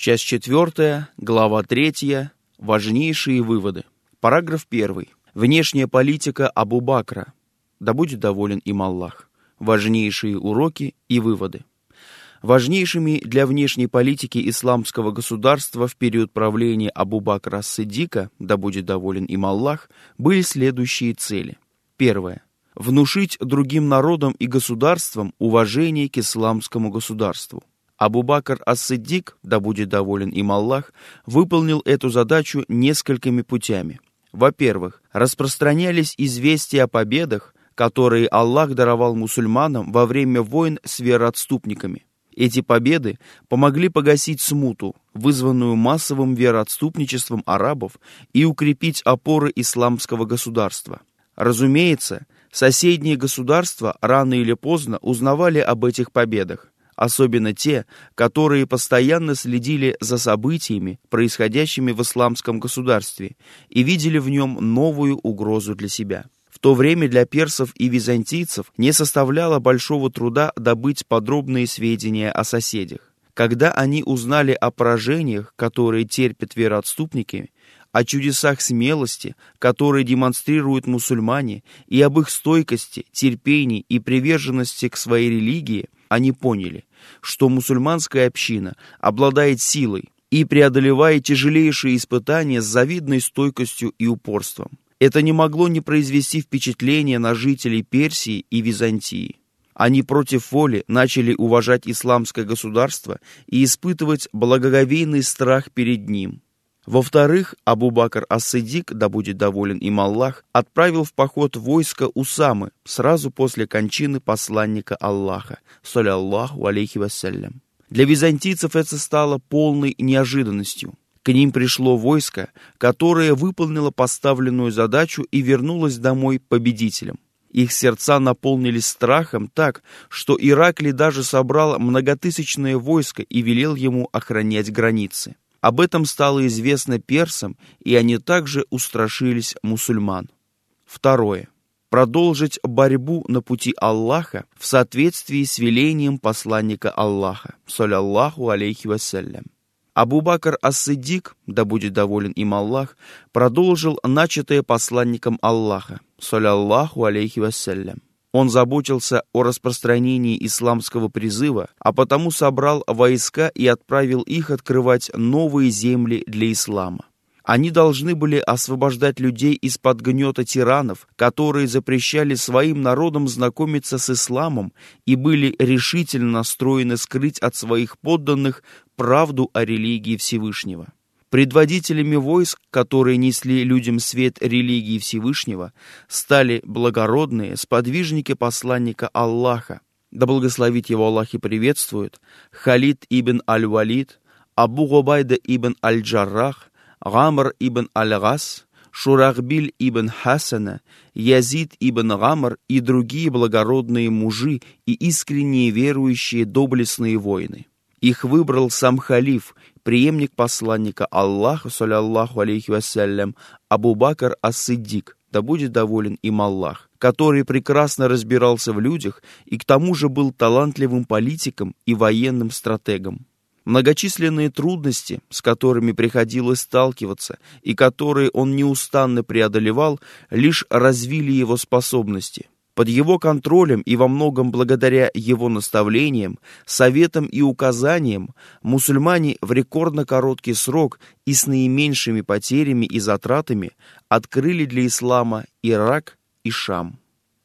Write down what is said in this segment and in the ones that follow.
Часть 4, глава 3, важнейшие выводы. Параграф 1. Внешняя политика Абу Бакра, да будет доволен им Аллах. Важнейшие уроки и выводы. Важнейшими для внешней политики исламского государства в период правления Абу Бакра ас-Сиддика, да будет доволен им Аллах, были следующие цели. Первое. Внушить другим народам и государствам уважение к исламскому государству. Абу Бакр ас-Сиддик, да будет доволен им Аллах, выполнил эту задачу несколькими путями. Во-первых, распространялись известия о победах, которые Аллах даровал мусульманам во время войн с вероотступниками. Эти победы помогли погасить смуту, вызванную массовым вероотступничеством арабов, и укрепить опоры исламского государства. Разумеется, соседние государства рано или поздно узнавали об этих победах, особенно те, которые постоянно следили за событиями, происходящими в исламском государстве, и видели в нем новую угрозу для себя. В то время для персов и византийцев не составляло большого труда добыть подробные сведения о соседях. Когда они узнали о поражениях, которые терпят вероотступники, о чудесах смелости, которые демонстрируют мусульмане, и об их стойкости, терпении и приверженности к своей религии, они поняли, что мусульманская община обладает силой и преодолевает тяжелейшие испытания с завидной стойкостью и упорством. Это не могло не произвести впечатления на жителей Персии и Византии. Они против воли начали уважать исламское государство и испытывать благоговейный страх перед ним. Во-вторых, Абу Бакр ас-Сиддик, да будет доволен им Аллах, отправил в поход войско Усамы сразу после кончины посланника Аллаха, саллаллаху алейхи вассалям. Для византийцев это стало полной неожиданностью. К ним пришло войско, которое выполнило поставленную задачу и вернулось домой победителем. Их сердца наполнились страхом так, что Ираклий даже собрал многотысячное войско и велел ему охранять границы. Об этом стало известно персам, и они также устрашились мусульман. Второе. Продолжить борьбу на пути Аллаха в соответствии с велением посланника Аллаха, саллаллаху алейхи вассалям. Абу Бакр ас-Сиддик, да будет доволен им Аллах, продолжил начатое посланником Аллаха, саллаллаху алейхи вассалям. Он заботился о распространении исламского призыва, а потому собрал войска и отправил их открывать новые земли для ислама. Они должны были освобождать людей из-под гнета тиранов, которые запрещали своим народам знакомиться с исламом и были решительно настроены скрыть от своих подданных правду о религии Всевышнего. Предводителями войск, которые несли людям свет религии Всевышнего, стали благородные сподвижники посланника Аллаха, да благословит его Аллах и приветствует, Халид ибн аль-Валид, Абу Губайда ибн аль-Джаррах, Гамр ибн аль-Гас, Шурахбиль ибн Хасана, Язид ибн Гамр и другие благородные мужи и искренние верующие доблестные воины. Их выбрал сам халиф, преемник посланника Аллаха, саллаллаху алейхи вассалям, Абу Бакр ас-Сиддик, да будет доволен им Аллах, который прекрасно разбирался в людях и к тому же был талантливым политиком и военным стратегом. Многочисленные трудности, с которыми приходилось сталкиваться и которые он неустанно преодолевал, лишь развили его способности. Под его контролем и во многом благодаря его наставлениям, советам и указаниям мусульмане в рекордно короткий срок и с наименьшими потерями и затратами открыли для ислама Ирак и Шам.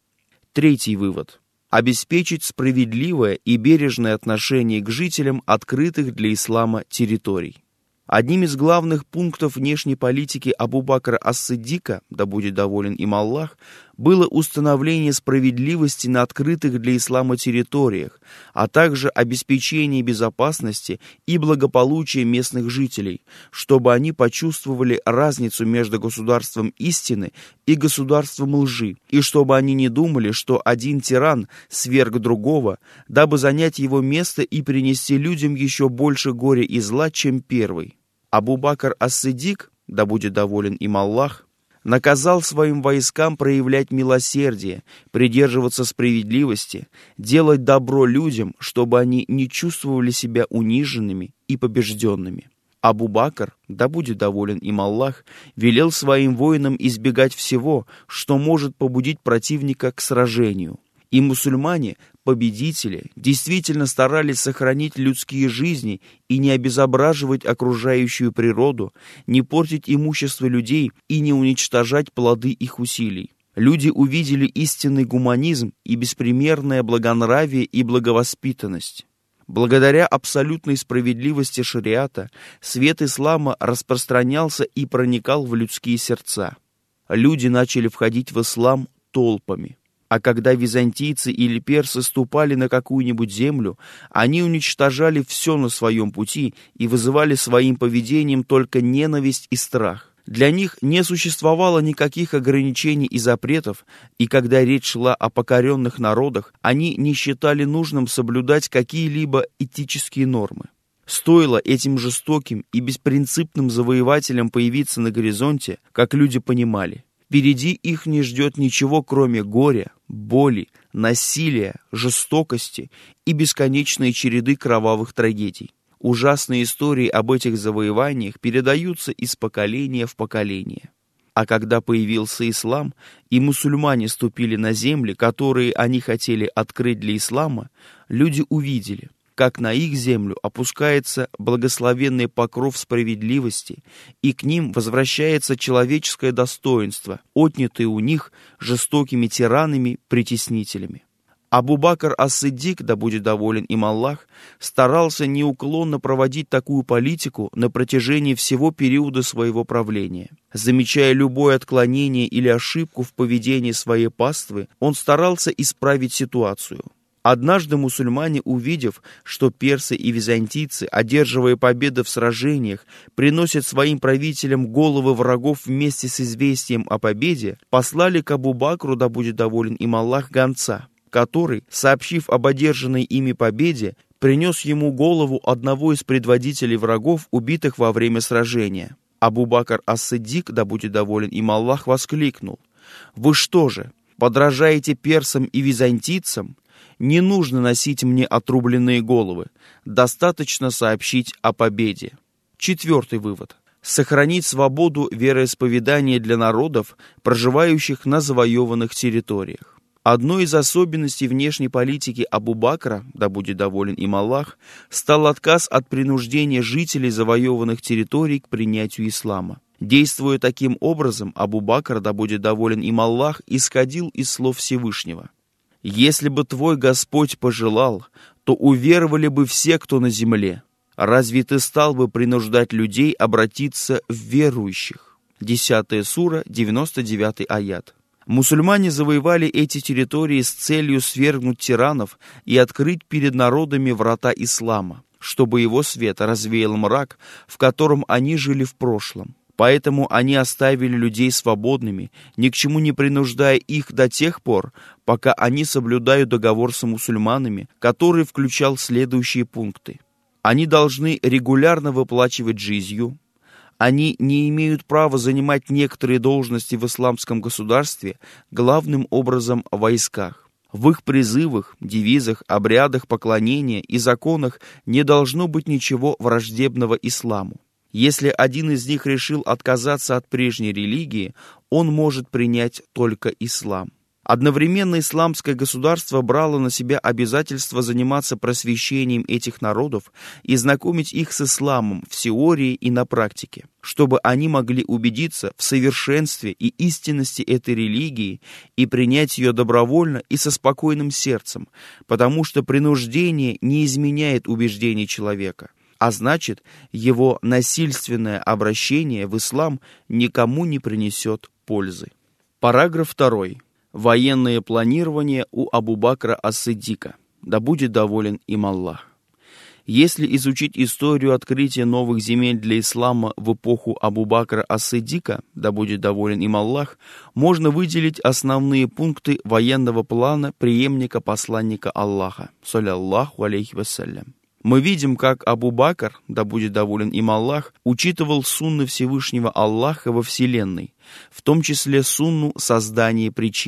Третий вывод. Обеспечить справедливое и бережное отношение к жителям открытых для ислама территорий. Одним из главных пунктов внешней политики Абу Бакра ас-Сиддика, да будет доволен им Аллах, было установление справедливости на открытых для ислама территориях, а также обеспечение безопасности и благополучия местных жителей, чтобы они почувствовали разницу между государством истины и государством лжи, и чтобы они не думали, что один тиран сверг другого, дабы занять его место и принести людям еще больше горя и зла, чем первый. Абу Бакр ас-Сиддик, да будет доволен им Аллах, наказал своим войскам проявлять милосердие, придерживаться справедливости, делать добро людям, чтобы они не чувствовали себя униженными и побежденными. Абу-Бакр, да будет доволен им Аллах, велел своим воинам избегать всего, что может побудить противника к сражению. И мусульмане, победители, действительно старались сохранить людские жизни и не обезображивать окружающую природу, не портить имущество людей и не уничтожать плоды их усилий. Люди увидели истинный гуманизм и беспримерное благонравие и благовоспитанность. Благодаря абсолютной справедливости шариата свет ислама распространялся и проникал в людские сердца. Люди начали входить в ислам толпами. А когда византийцы или персы ступали на какую-нибудь землю, они уничтожали все на своем пути и вызывали своим поведением только ненависть и страх. Для них не существовало никаких ограничений и запретов, и когда речь шла о покоренных народах, они не считали нужным соблюдать какие-либо этические нормы. Стоило этим жестоким и беспринципным завоевателям появиться на горизонте, как люди понимали, впереди их не ждет ничего, кроме горя, боли, насилия, жестокости и бесконечной череды кровавых трагедий. Ужасные истории об этих завоеваниях передаются из поколения в поколение. А когда появился ислам, и мусульмане ступили на земли, которые они хотели открыть для ислама, люди увидели, как на их землю опускается благословенный покров справедливости, и к ним возвращается человеческое достоинство, отнятое у них жестокими тиранами-притеснителями. Абу-Бакр ас-Сиддик, да будет доволен им Аллах, старался неуклонно проводить такую политику на протяжении всего периода своего правления. Замечая любое отклонение или ошибку в поведении своей паствы, он старался исправить ситуацию. Однажды мусульмане, увидев, что персы и византийцы, одерживая победы в сражениях, приносят своим правителям головы врагов вместе с известием о победе, послали к Абу-Бакру, да будет доволен им Аллах, гонца, который, сообщив об одержанной ими победе, принес ему голову одного из предводителей врагов, убитых во время сражения. Абу-Бакр ас-Сиддик, да будет доволен им Аллах, воскликнул: «Вы что же, подражаете персам и византийцам? Не нужно носить мне отрубленные головы, достаточно сообщить о победе». Четвертый вывод. Сохранить свободу вероисповедания для народов, проживающих на завоеванных территориях. Одной из особенностей внешней политики Абу-Бакра, да будет доволен им Аллах, стал отказ от принуждения жителей завоеванных территорий к принятию ислама. Действуя таким образом, Абу-Бакр, да будет доволен им Аллах, исходил из слов Всевышнего: «Если бы твой Господь пожелал, то уверовали бы все, кто на земле. Разве ты стал бы принуждать людей обратиться в верующих?» 10 сура, 99 аят. Мусульмане завоевали эти территории с целью свергнуть тиранов и открыть перед народами врата ислама, чтобы его свет развеял мрак, в котором они жили в прошлом. Поэтому они оставили людей свободными, ни к чему не принуждая их до тех пор, пока они соблюдают договор с мусульманами, который включал следующие пункты. Они должны регулярно выплачивать джизью. Они не имеют права занимать некоторые должности в исламском государстве, главным образом в войсках. В их призывах, девизах, обрядах поклонения и законах не должно быть ничего враждебного исламу. Если один из них решил отказаться от прежней религии, он может принять только ислам. Одновременно исламское государство брало на себя обязательство заниматься просвещением этих народов и знакомить их с исламом в теории и на практике, чтобы они могли убедиться в совершенстве и истинности этой религии и принять ее добровольно и со спокойным сердцем, потому что принуждение не изменяет убеждений человека, а значит, его насильственное обращение в ислам никому не принесет пользы. Параграф 2. Военное планирование у Абу-Бакра ас-Сиддика. Да будет доволен им Аллах. Если изучить историю открытия новых земель для ислама в эпоху Абу-Бакра ас-Сиддика, да будет доволен им Аллах, можно выделить основные пункты военного плана преемника посланника Аллаха, саллаллаху алейхи вассалям. Мы видим, как Абу-Бакр, да будет доволен им Аллах, учитывал сунны Всевышнего Аллаха во Вселенной, в том числе сунну создания причин.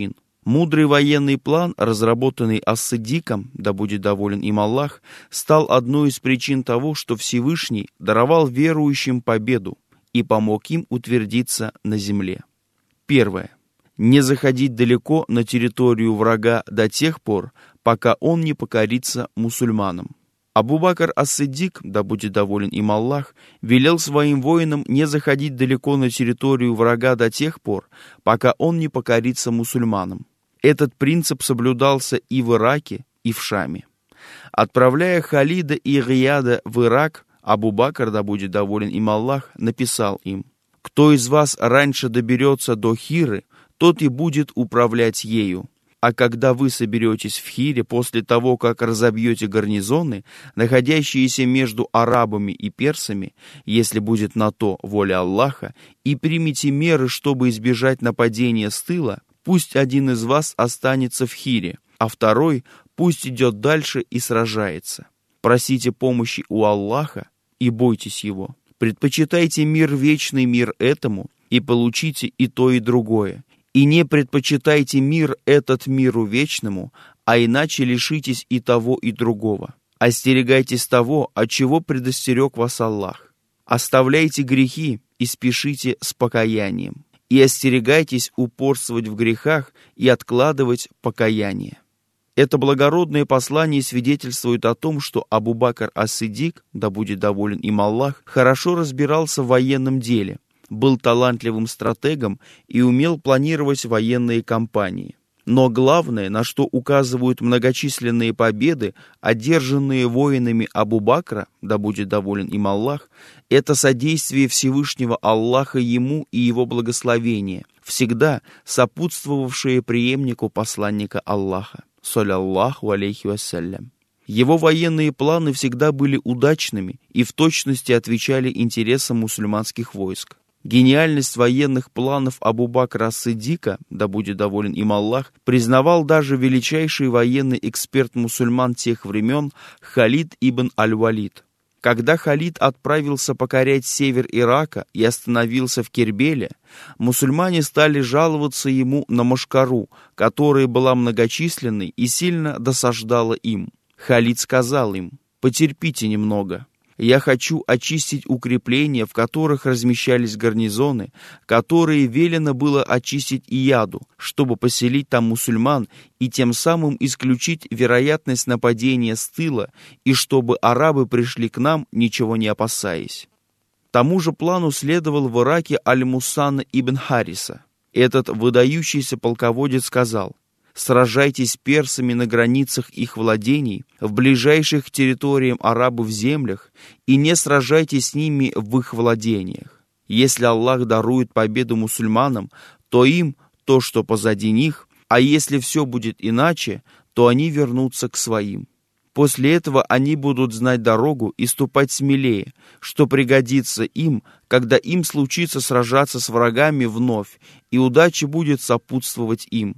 Мудрый военный план, разработанный ас-Сиддиком, да будет доволен им Аллах, стал одной из причин того, что Всевышний даровал верующим победу и помог им утвердиться на земле. Первое. Не заходить далеко на территорию врага до тех пор, пока он не покорится мусульманам. Абу-Бакр ас-Сиддик, да будет доволен им Аллах, велел своим воинам не заходить далеко на территорию врага до тех пор, пока он не покорится мусульманам. Этот принцип соблюдался и в Ираке, и в Шаме. Отправляя Халида и Гияда в Ирак, Абу-Бакр, да будет доволен им Аллах, написал им: «Кто из вас раньше доберется до Хиры, тот и будет управлять ею. А когда вы соберетесь в Хире после того, как разобьете гарнизоны, находящиеся между арабами и персами, если будет на то воля Аллаха, и примите меры, чтобы избежать нападения с тыла, пусть один из вас останется в Хире, а второй пусть идет дальше и сражается. Просите помощи у Аллаха и бойтесь Его. Предпочитайте мир вечный мир этому, и получите и то, и другое. И не предпочитайте мир этот миру вечному, а иначе лишитесь и того, и другого. Остерегайтесь того, от чего предостерег вас Аллах. Оставляйте грехи и спешите с покаянием. И остерегайтесь упорствовать в грехах и откладывать покаяние». Это благородное послание свидетельствует о том, что Абу-Бакр ас-Сиддик, да будет доволен им Аллах, хорошо разбирался в военном деле, был талантливым стратегом и умел планировать военные кампании. Но главное, на что указывают многочисленные победы, одержанные воинами Абу-Бакра, да будет доволен им Аллах, это содействие Всевышнего Аллаха ему и его благословение, всегда сопутствовавшее преемнику посланника Аллаха, саллаллаху алейхи вассалям. Его военные планы всегда были удачными и в точности отвечали интересам мусульманских войск. Гениальность военных планов Абу-Бакра ас-Сиддика, да будет доволен им Аллах, признавал даже величайший военный эксперт мусульман тех времен Халид ибн аль-Валид. Когда Халид отправился покорять север Ирака и остановился в Кербеле, мусульмане стали жаловаться ему на мошкару, которая была многочисленной и сильно досаждала им. Халид сказал им: «Потерпите немного. Я хочу очистить укрепления, в которых размещались гарнизоны, которые велено было очистить Ияду, чтобы поселить там мусульман и тем самым исключить вероятность нападения с тыла, и чтобы арабы пришли к нам, ничего не опасаясь». Тому же плану следовал в Ираке Аль-Мусанна ибн Хариса. Этот выдающийся полководец сказал: «Сражайтесь с персами на границах их владений, в ближайших к территориям арабов землях, и не сражайтесь с ними в их владениях. Если Аллах дарует победу мусульманам, то им то, что позади них, а если все будет иначе, то они вернутся к своим. После этого они будут знать дорогу и ступать смелее, что пригодится им, когда им случится сражаться с врагами вновь, и удача будет сопутствовать им».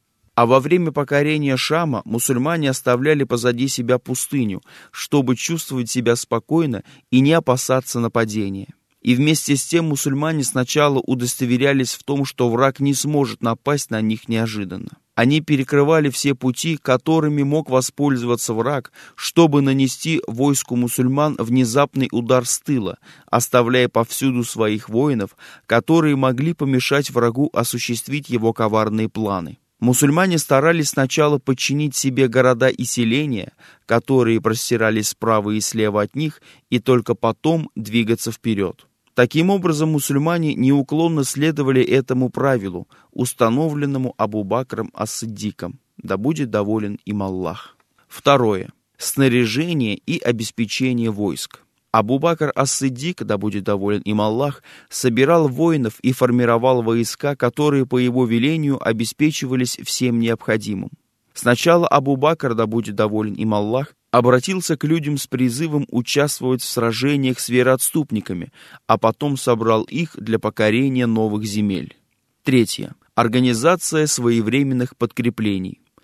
А во время покорения Шама мусульмане оставляли позади себя пустыню, чтобы чувствовать себя спокойно и не опасаться нападения. И вместе с тем мусульмане сначала удостоверялись в том, что враг не сможет напасть на них неожиданно. Они перекрывали все пути, которыми мог воспользоваться враг, чтобы нанести войску мусульман внезапный удар с тыла, оставляя повсюду своих воинов, которые могли помешать врагу осуществить его коварные планы. Мусульмане старались сначала подчинить себе города и селения, которые простирались справа и слева от них, и только потом двигаться вперед. Таким образом, мусульмане неуклонно следовали этому правилу, установленному Абу-Бакром ас-Сиддиком, да будет доволен им Аллах. Второе. Снаряжение и обеспечение войск. Абу-Бакр ас-Сиддик, да будет доволен им Аллах, собирал воинов и формировал войска, которые по его велению обеспечивались всем необходимым. Сначала Абу-Бакр, да будет доволен им Аллах, обратился к людям с призывом участвовать в сражениях с вероотступниками, а потом собрал их для покорения новых земель. Третье. Организация своевременных подкреплений.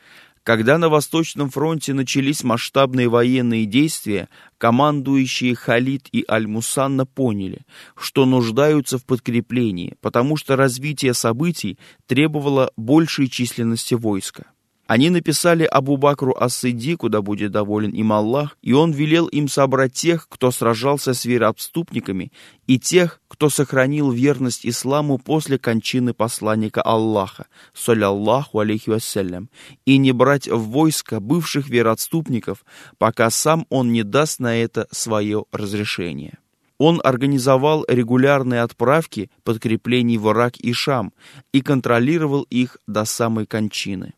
Когда на Восточном фронте начались масштабные военные действия, командующие Халид и Аль-Мусанна поняли, что нуждаются в подкреплении, потому что развитие событий требовало большей численности войска. Они написали Абу Бакру ас-Сиддику, да будет доволен им Аллах, и он велел им собрать тех, кто сражался с вероотступниками, и тех, кто сохранил верность исламу после кончины посланника Аллаха, саллаллаху алейхи вассалям, и не брать в войско бывших вероотступников, пока сам он не даст на это свое разрешение. Он организовал регулярные отправки подкреплений в Ирак и Шам и контролировал их до самой кончины.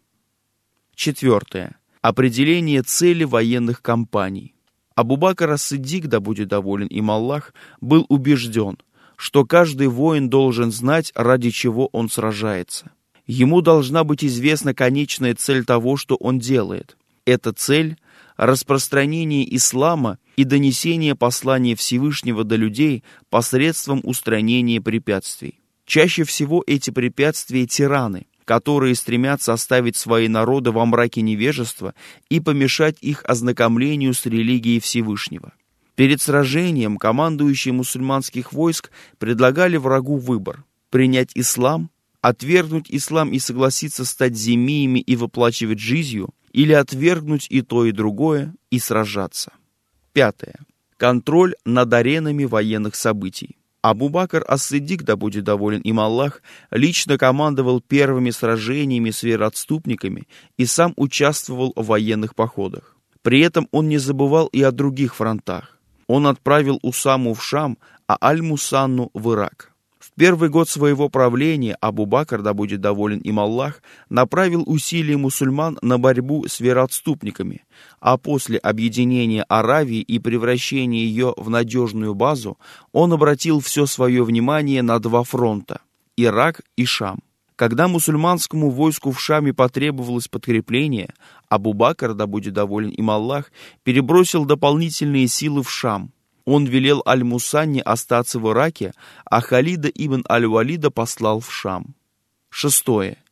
4. Определение цели военных кампаний. Абу Бакр ас-Сиддик, да будет доволен им Аллах, был убежден, что каждый воин должен знать, ради чего он сражается. Ему должна быть известна конечная цель того, что он делает. Эта цель – распространение ислама и донесение послания Всевышнего до людей посредством устранения препятствий. Чаще всего эти препятствия – тираны, которые стремятся оставить свои народы во мраке невежества и помешать их ознакомлению с религией Всевышнего. Перед сражением командующие мусульманских войск предлагали врагу выбор – принять ислам, отвергнуть ислам и согласиться стать зиммиями и выплачивать джизью, или отвергнуть и то, и другое, и сражаться. 5. Контроль над аренами военных событий. Абу Бакр ас-Сиддик, да будет доволен им Аллах, лично командовал первыми сражениями с вероотступниками и сам участвовал в военных походах. При этом он не забывал и о других фронтах. Он отправил Усаму в Шам, а Аль-Мусанну в Ирак. В первый год своего правления Абу Бакр, да будет доволен им Аллах, направил усилия мусульман на борьбу с вероотступниками, а после объединения Аравии и превращения ее в надежную базу, он обратил все свое внимание на два фронта – Ирак и Шам. Когда мусульманскому войску в Шаме потребовалось подкрепление, Абу Бакр, да будет доволен им Аллах, перебросил дополнительные силы в Шам. Он велел Аль-Мусанне остаться в Ираке, а Халида ибн Аль-Валида послал в Шам. 6.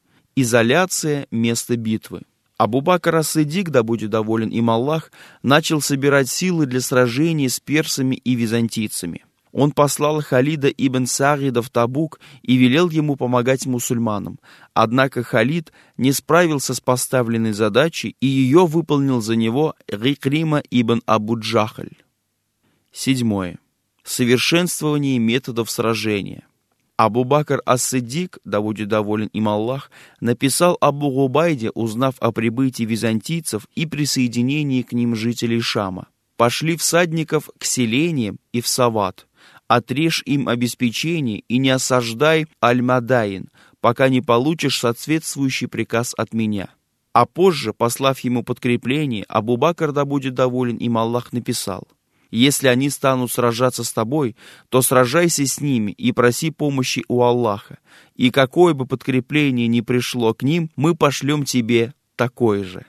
Изоляция места битвы. Абу Бакр ас-Сиддик, да будет доволен им Аллах, начал собирать силы для сражений с персами и византийцами. Он послал Халида ибн Сагида в Табук и велел ему помогать мусульманам. Однако Халид не справился с поставленной задачей, и ее выполнил за него Икрима ибн Абу-Джахаль. 7. Совершенствование методов сражения. Абу Бакр ас-Сиддик, да будет доволен им Аллах, написал Абу Губайде, узнав о прибытии византийцев и присоединении к ним жителей Шама: «Пошли всадников к селениям и в Сават, отрежь им обеспечение и не осаждай Аль-Мадаин, пока не получишь соответствующий приказ от меня». А позже, послав ему подкрепление, Абу Бакр, да будет доволен им Аллах, написал: «Если они станут сражаться с тобой, то сражайся с ними и проси помощи у Аллаха, и какое бы подкрепление ни пришло к ним, мы пошлем тебе такое же».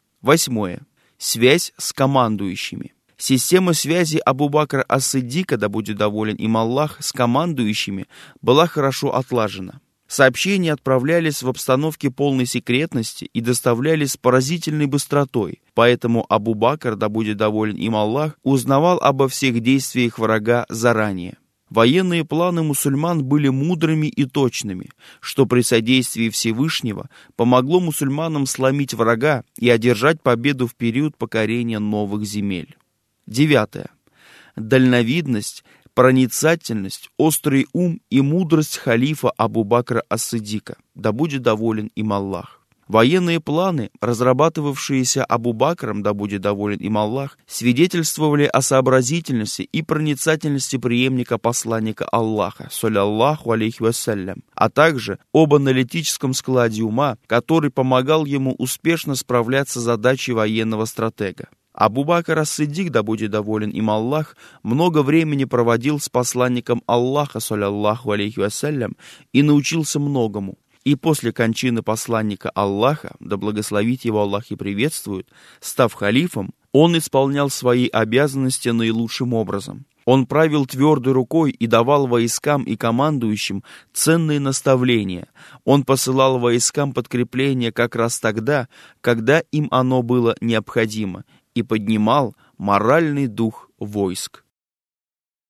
8. Связь с командующими. Система связи Абу Бакра ас-Сиддика, да будет доволен им Аллах, с командующими была хорошо отлажена. Сообщения отправлялись в обстановке полной секретности и доставлялись с поразительной быстротой, поэтому Абу Бакр, да будет доволен им Аллах, узнавал обо всех действиях врага заранее. Военные планы мусульман были мудрыми и точными, что при содействии Всевышнего помогло мусульманам сломить врага и одержать победу в период покорения новых земель. 9. Дальновидность, проницательность, острый ум и мудрость халифа Абу Бакра ас-Сиддика, да будет доволен им Аллах. Военные планы, разрабатывавшиеся Абу Бакром, да будет доволен им Аллах, свидетельствовали о сообразительности и проницательности преемника посланника Аллаха, саллаллаху алейхи вассалям, а также об аналитическом складе ума, который помогал ему успешно справляться с задачей военного стратега. Абу Бакр ас-Сиддик, да будет доволен им Аллах, много времени проводил с посланником Аллаха, саллаллаху алейхи вассалям, и научился многому. И после кончины посланника Аллаха, да благословит его Аллах и приветствует, став халифом, он исполнял свои обязанности наилучшим образом. Он правил твердой рукой и давал войскам и командующим ценные наставления. Он посылал войскам подкрепление как раз тогда, когда им оно было необходимо, и поднимал моральный дух войск.